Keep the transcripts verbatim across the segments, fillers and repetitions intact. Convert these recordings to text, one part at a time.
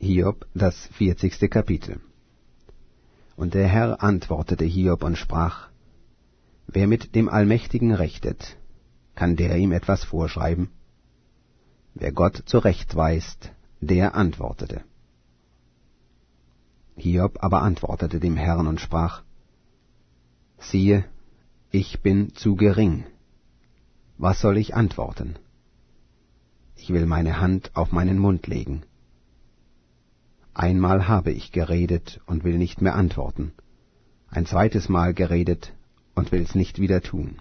Hiob, das vierzigste Kapitel. Und der Herr antwortete Hiob und sprach: Wer mit dem Allmächtigen rechtet, kann der ihm etwas vorschreiben? Wer Gott zurechtweist, der antwortete. Hiob aber antwortete dem Herrn und sprach: Siehe, ich bin zu gering. Was soll ich antworten? Ich will meine Hand auf meinen Mund legen. Einmal habe ich geredet und will nicht mehr antworten, ein zweites Mal geredet und will's nicht wieder tun.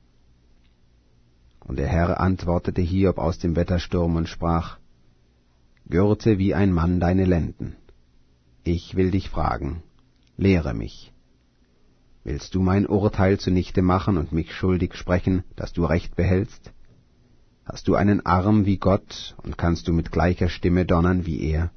Und der Herr antwortete Hiob aus dem Wettersturm und sprach: Gürte wie ein Mann deine Lenden. Ich will dich fragen, lehre mich. Willst du mein Urteil zunichte machen und mich schuldig sprechen, dass du Recht behältst? Hast du einen Arm wie Gott und kannst du mit gleicher Stimme donnern wie er?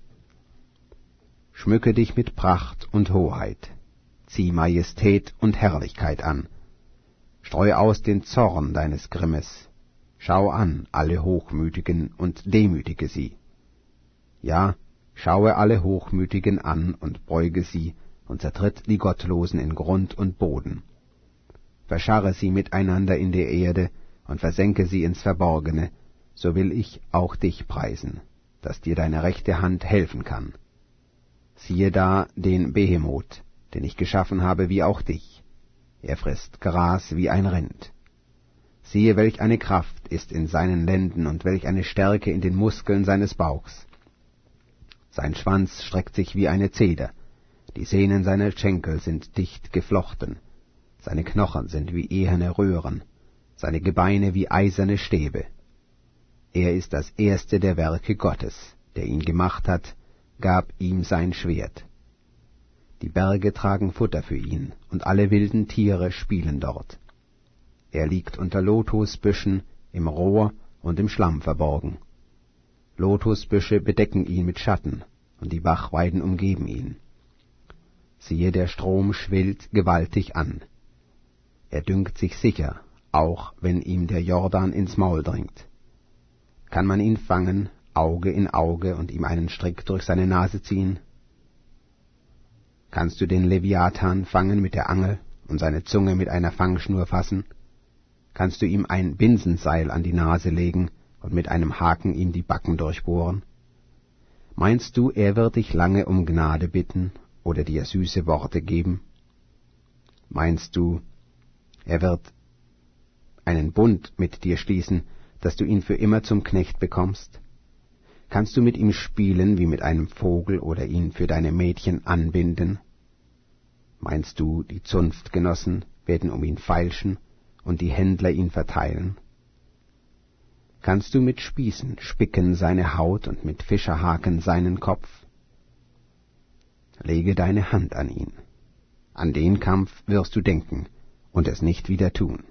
Schmücke dich mit Pracht und Hoheit, zieh Majestät und Herrlichkeit an. Streu aus den Zorn deines Grimmes, schau an alle Hochmütigen und demütige sie. Ja, schaue alle Hochmütigen an und beuge sie und zertritt die Gottlosen in Grund und Boden. Verscharre sie miteinander in der Erde und versenke sie ins Verborgene, so will ich auch dich preisen, dass dir deine rechte Hand helfen kann. Siehe da den Behemoth, den ich geschaffen habe wie auch dich. Er frisst Gras wie ein Rind. Siehe, welch eine Kraft ist in seinen Lenden und welch eine Stärke in den Muskeln seines Bauchs. Sein Schwanz streckt sich wie eine Zeder, die Sehnen seiner Schenkel sind dicht geflochten, seine Knochen sind wie eherne Röhren, seine Gebeine wie eiserne Stäbe. Er ist das erste der Werke Gottes, der ihn gemacht hat, gab ihm sein Schwert. Die Berge tragen Futter für ihn, und alle wilden Tiere spielen dort. Er liegt unter Lotusbüschen, im Rohr und im Schlamm verborgen. Lotusbüsche bedecken ihn mit Schatten, und die Bachweiden umgeben ihn. Siehe, der Strom schwillt gewaltig an. Er dünkt sich sicher, auch wenn ihm der Jordan ins Maul dringt. Kann man ihn fangen, Auge in Auge, und ihm einen Strick durch seine Nase ziehen? Kannst du den Leviathan fangen mit der Angel und seine Zunge mit einer Fangschnur fassen? Kannst du ihm ein Binsenseil an die Nase legen und mit einem Haken ihm die Backen durchbohren? Meinst du, er wird dich lange um Gnade bitten oder dir süße Worte geben? Meinst du, er wird einen Bund mit dir schließen, dass du ihn für immer zum Knecht bekommst? Kannst du mit ihm spielen wie mit einem Vogel oder ihn für deine Mädchen anbinden? Meinst du, die Zunftgenossen werden um ihn feilschen und die Händler ihn verteilen? Kannst du mit Spießen spicken seine Haut und mit Fischerhaken seinen Kopf? Lege deine Hand an ihn. An den Kampf wirst du denken und es nicht wieder tun.